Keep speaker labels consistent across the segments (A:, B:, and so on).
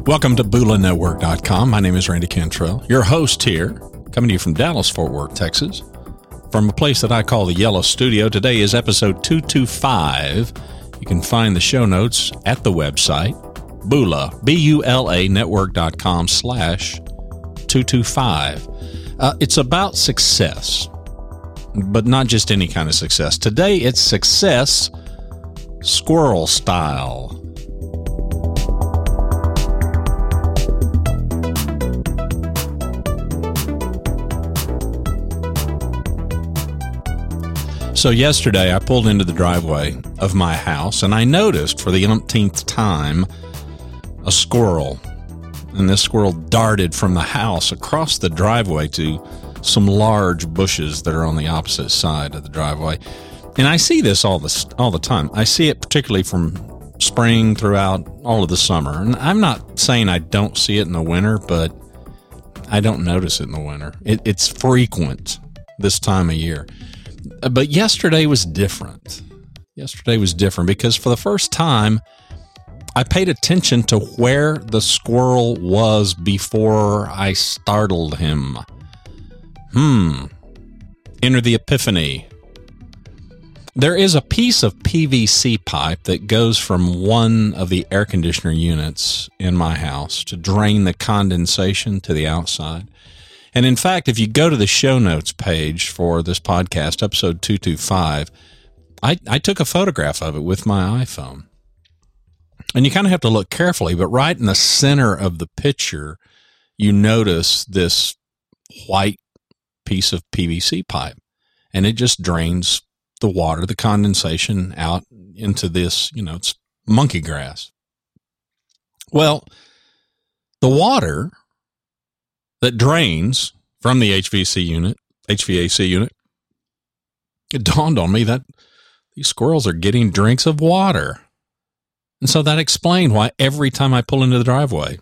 A: Welcome to BulaNetwork.com. My name is Randy Cantrell, your host here, coming to you from Dallas, Fort Worth, Texas, from a place that I call the Yellow Studio. Today is episode 225. You can find the show notes at the website, Bula, B-U-L-A, network.com/225. It's about success, but not just any kind of success. Today, it's success squirrel style. So yesterday I pulled into the driveway of my house and I noticed for the umpteenth time a squirrel. And this squirrel darted from the house across the driveway to some large bushes that are on the opposite side of the driveway. And I see this all the time. I see it particularly from spring throughout all of the summer. And I'm not saying I don't see it in the winter, but I don't notice it in the winter. It's frequent this time of year. But yesterday was different. Yesterday was different because for the first time, I paid attention to where the squirrel was before I startled him. Enter the epiphany. There is a piece of PVC pipe that goes from one of the air conditioner units in my house to drain the condensation to the outside. And in fact, if you go to the show notes page for this podcast, episode 225, I took a photograph of it with my iPhone. And you kind of have to look carefully, but right in the center of the picture, you notice this white piece of PVC pipe. And it just drains the water, the condensation out into this, it's monkey grass. Well, the water that drains from the HVAC unit, it dawned on me that these squirrels are getting drinks of water. And so that explained why every time I pull into the driveway,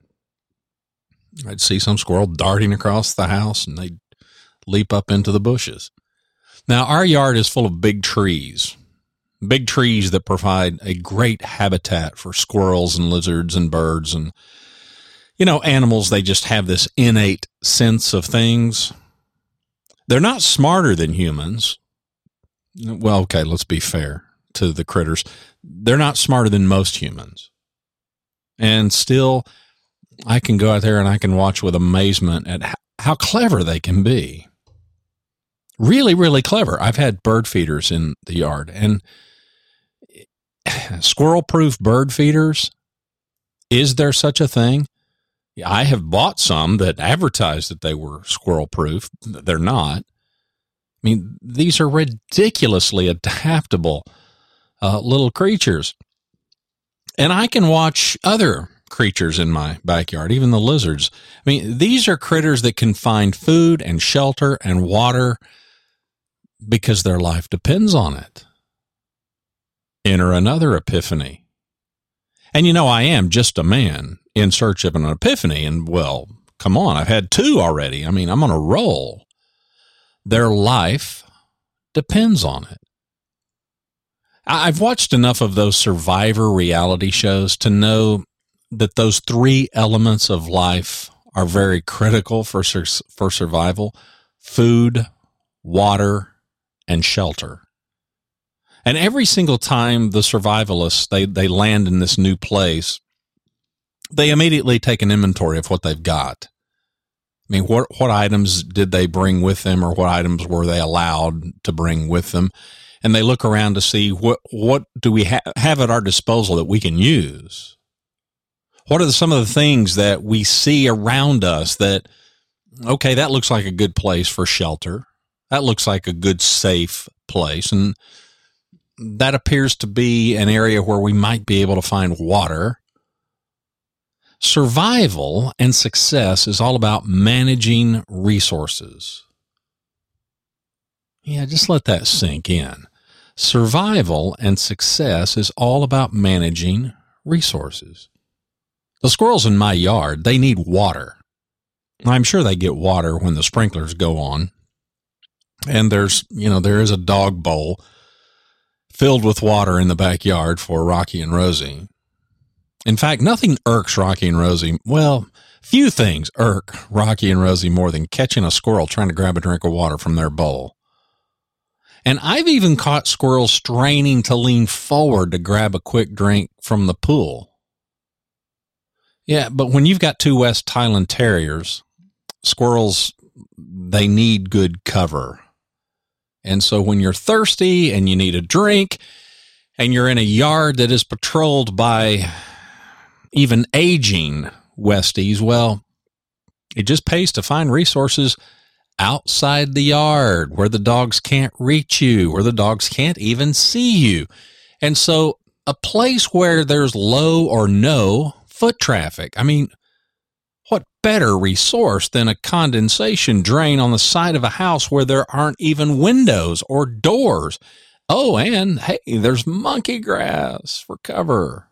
A: I'd see some squirrel darting across the house and they'd leap up into the bushes. Now, our yard is full of big trees that provide a great habitat for squirrels and lizards and birds and animals. They just have this innate sense of things. They're not smarter than humans. Well, okay, let's be fair to the critters. They're not smarter than most humans. And still, I can go out there and I can watch with amazement at how clever they can be. Really, really clever. I've had bird feeders in the yard, and squirrel-proof bird feeders, is there such a thing? I have bought some that advertised that they were squirrel-proof. They're not. I mean, these are ridiculously adaptable little creatures. And I can watch other creatures in my backyard, even the lizards. I mean, these are critters that can find food and shelter and water because their life depends on it. Enter another epiphany. And I am just a man in search of an epiphany. And well, come on, I've had two already. I mean, I'm on a roll. Their life depends on it. I've watched enough of those survivor reality shows to know that those three elements of life are very critical for survival: food, water, and shelter. And every single time the survivalists, they land in this new place, they immediately take an inventory of what they've got. I mean, what items did they bring with them, or what items were they allowed to bring with them? And they look around to see what do we have at our disposal that we can use? What are some of the things that we see around us that, okay, that looks like a good place for shelter. That looks like a good, safe place. And that appears to be an area where we might be able to find water. Survival and success is all about managing resources. Yeah, just let that sink in. Survival and success is all about managing resources. The squirrels in my yard, they need water. I'm sure they get water when the sprinklers go on. And there is a dog bowl filled with water in the backyard for Rocky and Rosie. In fact, nothing irks Rocky and Rosie. Well, few things irk Rocky and Rosie more than catching a squirrel trying to grab a drink of water from their bowl. And I've even caught squirrels straining to lean forward to grab a quick drink from the pool. Yeah, but when you've got two West Highland Terriers, squirrels, they need good cover. And so when you're thirsty and you need a drink and you're in a yard that is patrolled by even aging Westies, well, it just pays to find resources outside the yard where the dogs can't reach you, where the dogs can't even see you. And so a place where there's low or no foot traffic. I mean, what better resource than a condensation drain on the side of a house where there aren't even windows or doors? Oh, and hey, there's monkey grass for cover.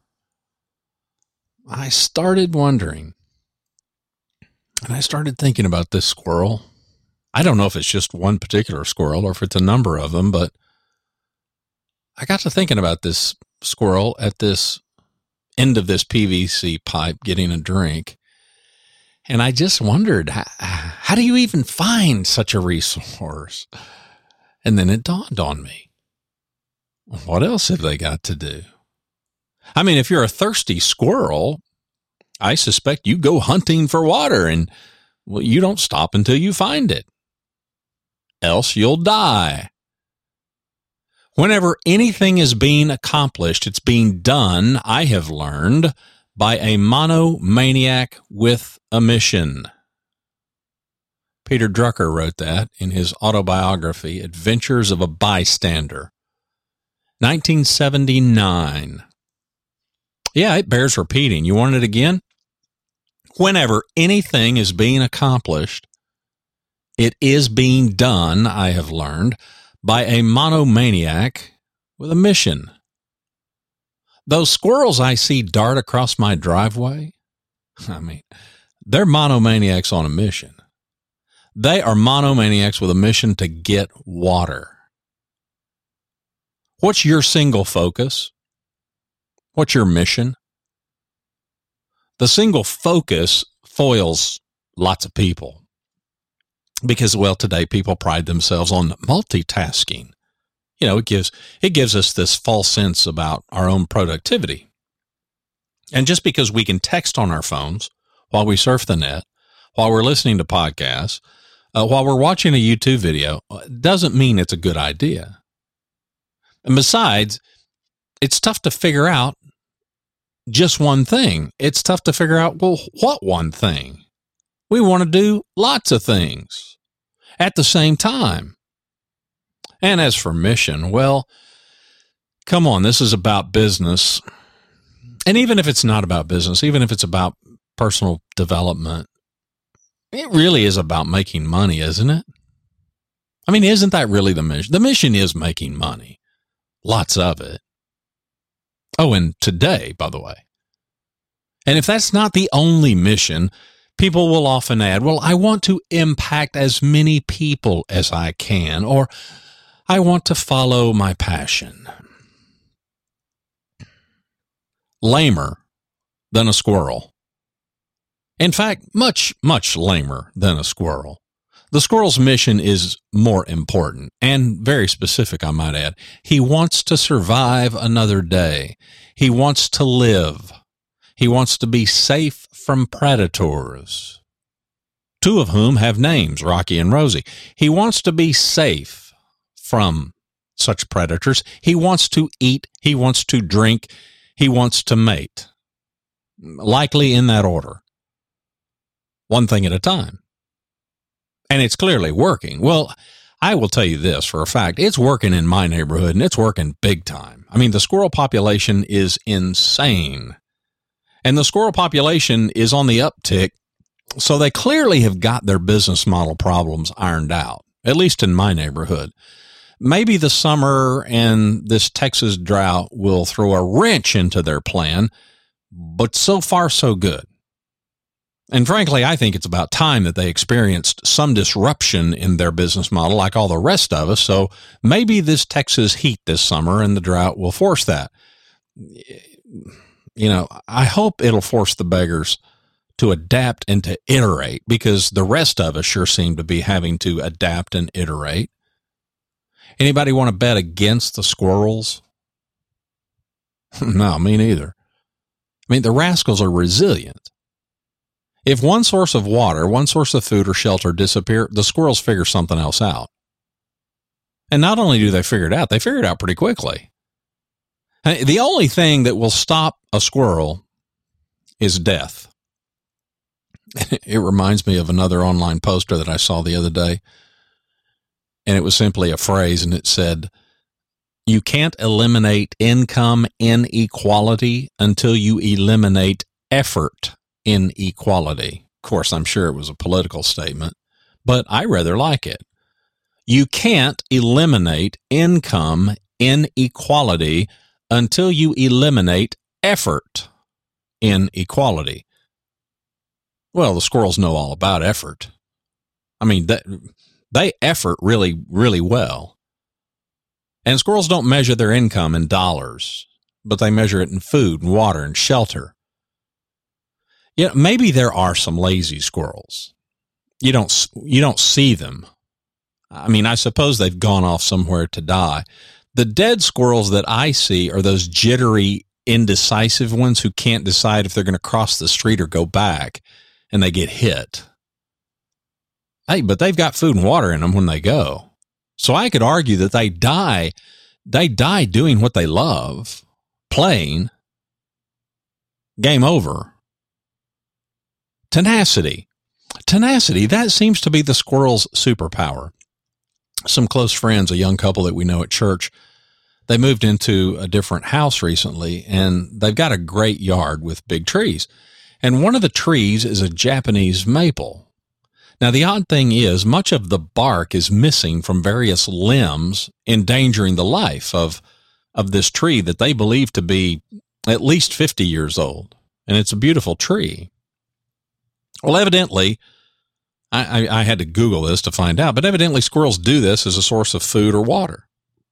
A: I started wondering, and I started thinking about this squirrel. I don't know if it's just one particular squirrel or if it's a number of them, but I got to thinking about this squirrel at this end of this PVC pipe getting a drink. And I just wondered, how do you even find such a resource? And then it dawned on me. What else have they got to do? I mean, if you're a thirsty squirrel, I suspect you go hunting for water and well, you don't stop until you find it. Else you'll die. Whenever anything is being accomplished, it's being done, I have learned, by a monomaniac with a mission. Peter Drucker wrote that in his autobiography, Adventures of a Bystander, 1979. Yeah, it bears repeating. You want it again? Whenever anything is being accomplished, it is being done, I have learned, by a monomaniac with a mission. Those squirrels I see dart across my driveway, I mean, they're monomaniacs on a mission. They are monomaniacs with a mission to get water. What's your single focus? What's your mission? The single focus foils lots of people. Because, well, today people pride themselves on multitasking. You know, it gives us this false sense about our own productivity. And just because we can text on our phones while we surf the net, while we're listening to podcasts, while we're watching a YouTube video, doesn't mean it's a good idea. And besides, it's tough to figure out just one thing. It's tough to figure out, well, what one thing? We want to do lots of things at the same time. And as for mission, well, come on, this is about business. And even if it's not about business, even if it's about personal development, it really is about making money, isn't it? I mean, isn't that really the mission? The mission is making money. Lots of it. Oh, and today, by the way. And if that's not the only mission, people will often add, well, I want to impact as many people as I can, or I want to follow my passion. Lamer than a squirrel. In fact, much, much lamer than a squirrel. The squirrel's mission is more important and very specific, I might add. He wants to survive another day. He wants to live. He wants to be safe from predators, two of whom have names, Rocky and Rosie. He wants to be safe from such predators. He wants to eat. He wants to drink. He wants to mate. Likely in that order. One thing at a time. And it's clearly working. Well, I will tell you this for a fact. It's working in my neighborhood, and it's working big time. I mean, the squirrel population is insane. And the squirrel population is on the uptick, so they clearly have got their business model problems ironed out, at least in my neighborhood. Maybe the summer and this Texas drought will throw a wrench into their plan, but so far so good. And frankly, I think it's about time that they experienced some disruption in their business model like all the rest of us. So maybe this Texas heat this summer and the drought will force that. I hope it'll force the beggars to adapt and to iterate, because the rest of us sure seem to be having to adapt and iterate. Anybody want to bet against the squirrels? No, me neither. I mean, the rascals are resilient. If one source of water, one source of food or shelter disappear, the squirrels figure something else out. And not only do they figure it out, they figure it out pretty quickly. The only thing that will stop a squirrel is death. It reminds me of another online poster that I saw the other day. And it was simply a phrase, and it said, "You can't eliminate income inequality until you eliminate effort inequality." Of course, I'm sure it was a political statement, but I rather like it. You can't eliminate income inequality until you eliminate effort inequality. Well, the squirrels know all about effort. I mean, they effort really, really well. And squirrels don't measure their income in dollars, but they measure it in food and water and shelter. Yeah, maybe there are some lazy squirrels. You don't see them. I mean, I suppose they've gone off somewhere to die. The dead squirrels that I see are those jittery, indecisive ones who can't decide if they're going to cross the street or go back, and they get hit. Hey, but they've got food and water in them when they go. So I could argue that they die doing what they love, playing. Game over. Tenacity, that seems to be the squirrel's superpower. Some close friends, a young couple that we know at church, they moved into a different house recently, and they've got a great yard with big trees. And one of the trees is a Japanese maple. Now, the odd thing is, much of the bark is missing from various limbs, endangering the life of this tree that they believe to be at least 50 years old. And it's a beautiful tree. Well, evidently, I had to Google this to find out, but evidently squirrels do this as a source of food or water.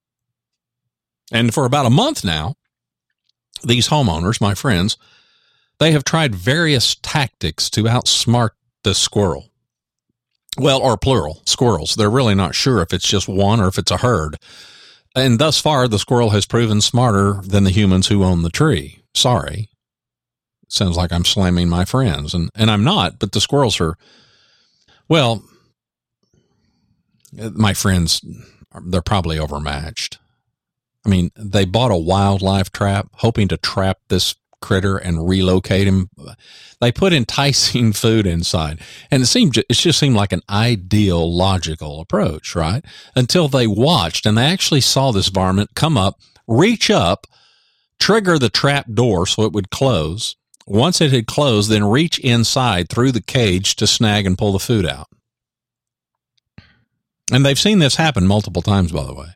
A: And for about a month now, these homeowners, my friends, they have tried various tactics to outsmart the squirrel. Well, or plural, squirrels. They're really not sure if it's just one or if it's a herd. And thus far, the squirrel has proven smarter than the humans who own the tree. Sorry. Sounds like I'm slamming my friends, and I'm not, but the squirrels are, well, my friends, they're probably overmatched. I mean, they bought a wildlife trap, hoping to trap this critter and relocate him. They put enticing food inside, and it just seemed like an ideal, logical approach, right? Until they watched, and they actually saw this varmint come up, reach up, trigger the trap door so it would close. Once it had closed, then reach inside through the cage to snag and pull the food out. And they've seen this happen multiple times, by the way.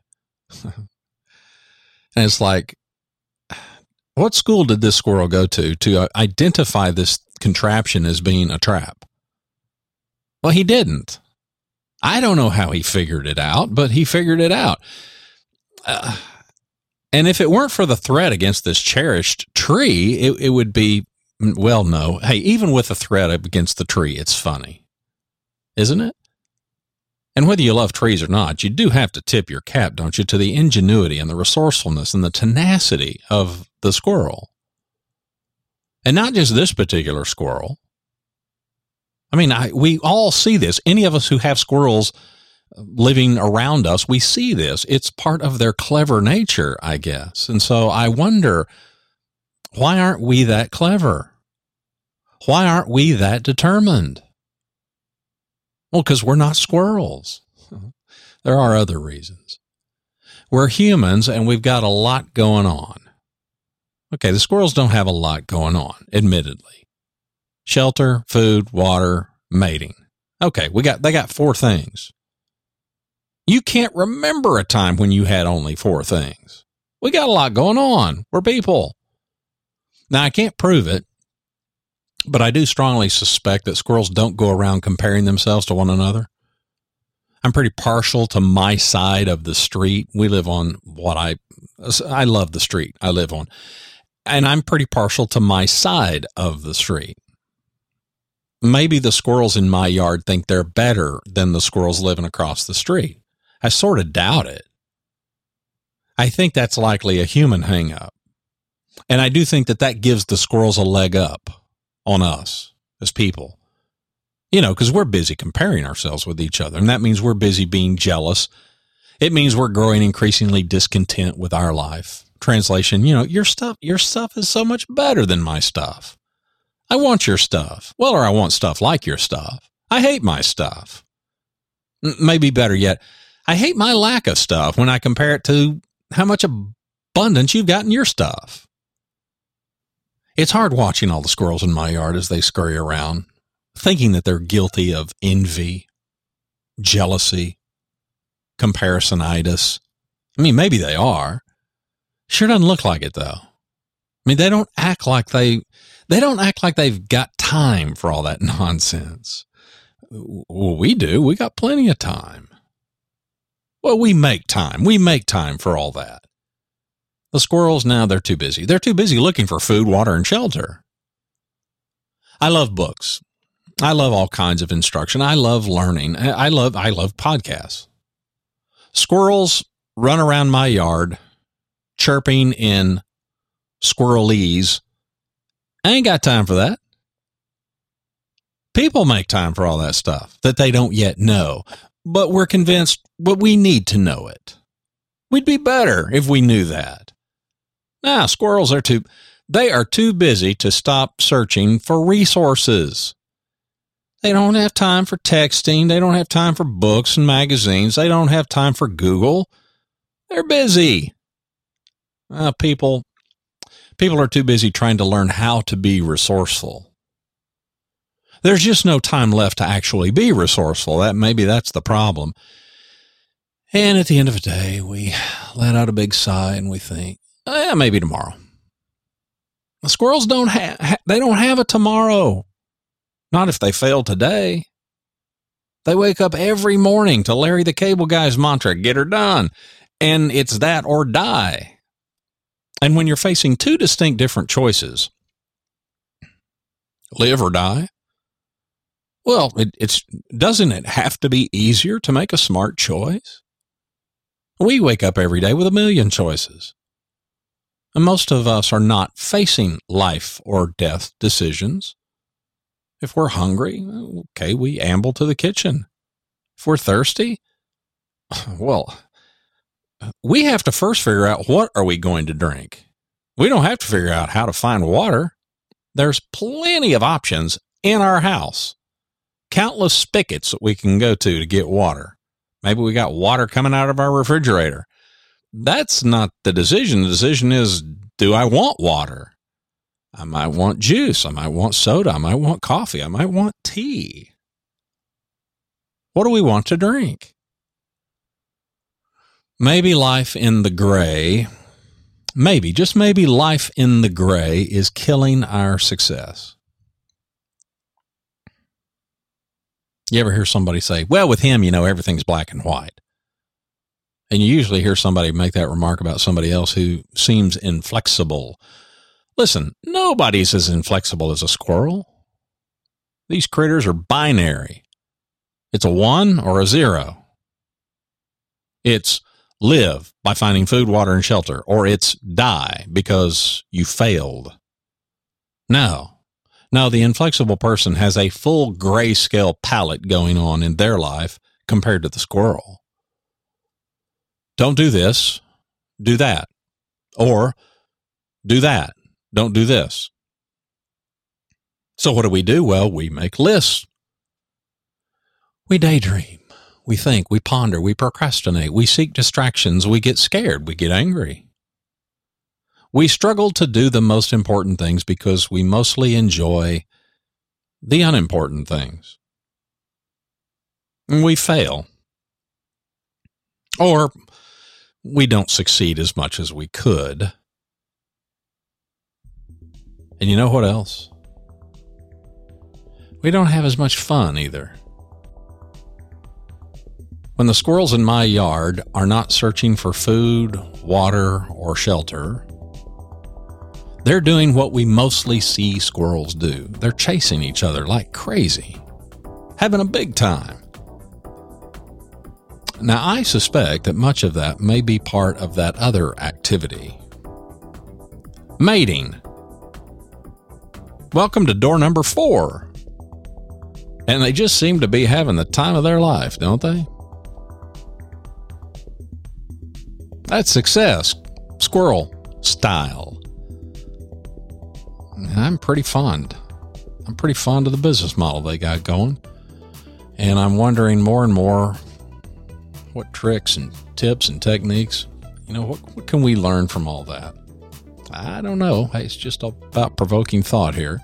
A: And it's like, what school did this squirrel go to identify this contraption as being a trap? Well, he didn't. I don't know how he figured it out, but he figured it out. And if it weren't for the threat against this cherished tree, it would be, well, no. Hey, even with the threat against the tree, it's funny, isn't it? And whether you love trees or not, you do have to tip your cap, don't you, to the ingenuity and the resourcefulness and the tenacity of the squirrel. And not just this particular squirrel. I mean, we all see this. Any of us who have squirrels living around us, we see this. It's part of their clever nature, I guess. And so I wonder, why aren't we that clever? Why aren't we that determined? Well, because we're not squirrels. There are other reasons. We're humans, and we've got a lot going on. Okay, the squirrels don't have a lot going on, admittedly. Shelter, food, water, mating. Okay, they got 4 things. You can't remember a time when you had only 4 things. We got a lot going on. We're people. Now, I can't prove it, but I do strongly suspect that squirrels don't go around comparing themselves to one another. I'm pretty partial to my side of the street. We live on I love the street I live on. And I'm pretty partial to my side of the street. Maybe the squirrels in my yard think they're better than the squirrels living across the street. I sort of doubt it. I think that's likely a human hang-up. And I do think that that gives the squirrels a leg up on us as people. Because we're busy comparing ourselves with each other. And that means we're busy being jealous. It means we're growing increasingly discontent with our life. Translation, your stuff is so much better than my stuff. I want your stuff. Well, or I want stuff like your stuff. I hate my stuff. Maybe better yet, I hate my lack of stuff when I compare it to how much abundance you've got in your stuff. It's hard watching all the squirrels in my yard as they scurry around, thinking that they're guilty of envy, jealousy, comparisonitis. Maybe they are. Sure doesn't look like it, though. They don't act like they've got time for all that nonsense. Well, we do. We got plenty of time. Well, we make time. We make time for all that. The squirrels, now they're too busy. They're too busy looking for food, water, and shelter. I love books. I love all kinds of instruction. I love learning. I love podcasts. Squirrels run around my yard chirping in squirrelese. I ain't got time for that. People make time for all that stuff that they don't yet know, but we're convinced we need to know it. We'd be better if we knew that. Now, squirrels are too busy to stop searching for resources. They don't have time for texting. They don't have time for books and magazines. They don't have time for Google. They're busy. People are too busy trying to learn how to be resourceful. There's just no time left to actually be resourceful. Maybe that's the problem. And at the end of the day, we let out a big sigh and we think, maybe tomorrow. The squirrels don't have a tomorrow. Not if they fail today. They wake up every morning to Larry the Cable Guy's mantra, get her done. And it's that or die. And when you're facing two distinct different choices, live or die, well, doesn't it have to be easier to make a smart choice? We wake up every day with a million choices. And most of us are not facing life or death decisions. If we're hungry, okay, we amble to the kitchen. If we're thirsty, well, we have to first figure out what are we going to drink. We don't have to figure out how to find water. There's plenty of options in our house. Countless spigots that we can go to get water. Maybe we got water coming out of our refrigerator. That's not the decision. The decision is, do I want water? I might want juice. I might want soda. I might want coffee. I might want tea. What do we want to drink? Maybe life in the gray, just maybe life in the gray is killing our success. You ever hear somebody say, well, with him, everything's black and white. And you usually hear somebody make that remark about somebody else who seems inflexible. Listen, nobody's as inflexible as a squirrel. These critters are binary. It's a 1 or a 0. It's live by finding food, water, and shelter, or it's die because you failed. No, the inflexible person has a full grayscale palette going on in their life compared to the squirrel. Don't do this, do that. Or do that, don't do this. So what do? Well, we make lists. We daydream. We think, we ponder, we procrastinate, we seek distractions, we get scared, we get angry. We struggle to do the most important things because we mostly enjoy the unimportant things. And we fail. Or we don't succeed as much as we could. And you know what else? We don't have as much fun either. When the squirrels in my yard are not searching for food, water, or shelter, They're doing what we mostly see squirrels do. They're chasing each other like crazy, having a big time. Now, I suspect that much of that may be part of that other activity. Mating. Welcome to door number 4. And they just seem to be having the time of their life, don't they? That's success, squirrel style. And I'm pretty fond of the business model they got going. And I'm wondering more and more what tricks and tips and techniques, what can we learn from all that? I don't know. Hey, it's just about provoking thought here.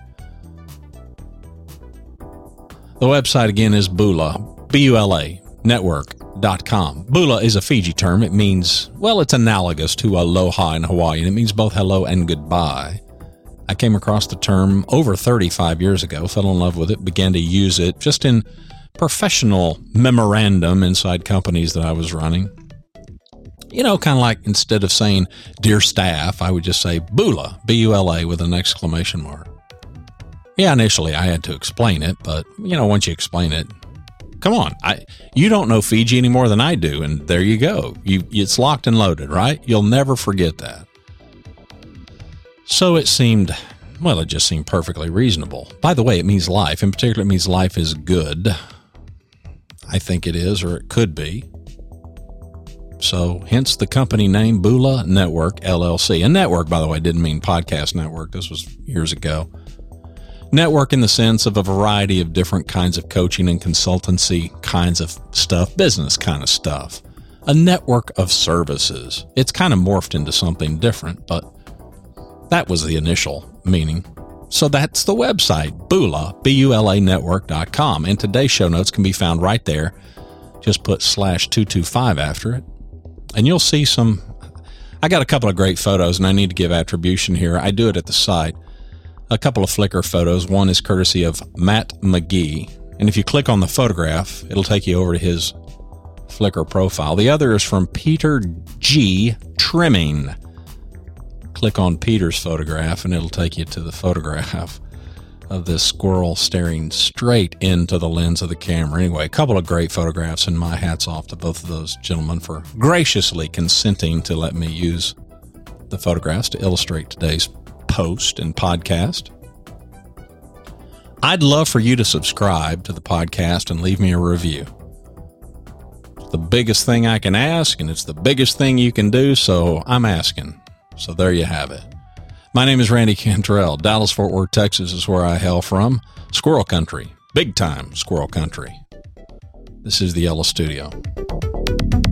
A: The website again is Bula, B-U-L-A, network.com. Bula is a Fiji term. It means, it's analogous to aloha in Hawaii, and it means both hello and goodbye. I came across the term over 35 years ago, fell in love with it, began to use it just in professional memorandum inside companies that I was running. Kind of like instead of saying, dear staff, I would just say Bula, B-U-L-A with an exclamation mark. Yeah, initially I had to explain it, but, once you explain it, come on, you don't know Fiji any more than I do, and there you go. It's locked and loaded, right? You'll never forget that. So it just seemed perfectly reasonable. By the way, it means life. In particular, it means life is good. I think it is, or it could be. So, hence the company name Bula Network, LLC. And network, by the way, didn't mean podcast network. This was years ago. Network in the sense of a variety of different kinds of coaching and consultancy kinds of stuff, business kind of stuff. A network of services. It's kind of morphed into something different, but that was the initial meaning. So that's the website, Bula, B-U-L-A network.com. And today's show notes can be found right there. Just put /225 after it. And you'll see I got a couple of great photos, and I need to give attribution here. I do it at the site. A couple of Flickr photos. One is courtesy of Matt McGee. And if you click on the photograph, it'll take you over to his Flickr profile. The other is from Peter G. Trimming. Click on Peter's photograph, and it'll take you to the photograph of this squirrel staring straight into the lens of the camera. Anyway, a couple of great photographs, and my hat's off to both of those gentlemen for graciously consenting to let me use the photographs to illustrate today's post and podcast. I'd love for you to subscribe to the podcast and leave me a review. It's the biggest thing I can ask, and it's the biggest thing you can do, so I'm asking. So there you have it. My name is Randy Cantrell. Dallas-Fort Worth, Texas is where I hail from. Squirrel country. Big time squirrel country. This is the Yellow Studio.